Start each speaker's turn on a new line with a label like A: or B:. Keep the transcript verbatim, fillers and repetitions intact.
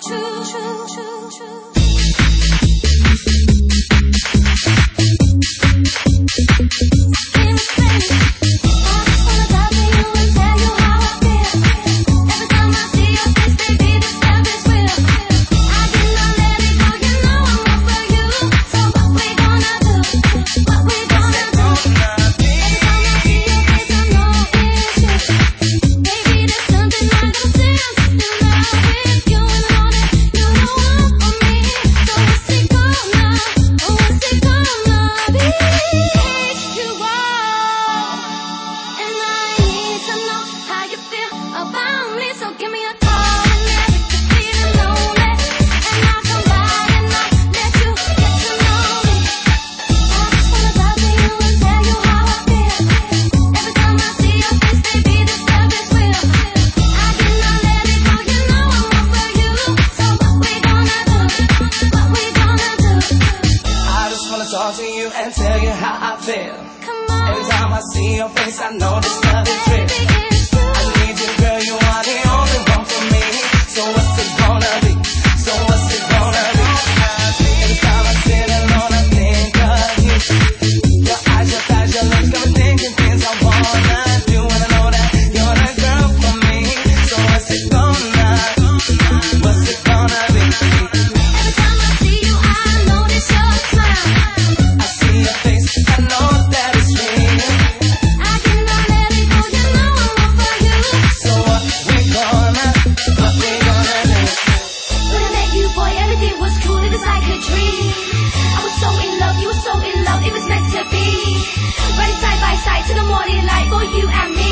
A: Talk to you and tell you how I feel. Every time I see your face, I know this love is real. I need you, girl, you are the only one for me. So what's it gonna be? So what's it gonna be? Every time I sit alone, I think of you. Your eyes, your thighs, your lips, got me thinking things I wanna do. And I know that you're the girl for me. So what's it gonna, what's it gonna be?
B: Every time I see you, I notice your smile.
A: Your face, I know that it's real.
B: I cannot let it go, you know I'm all for you.
A: So what we gonna, what we gonna do?
B: When I met you, boy, everything was cool, it was like a dream. I was so in love, you were so in love, it was meant to be. Running side by side to the morning light for you and me.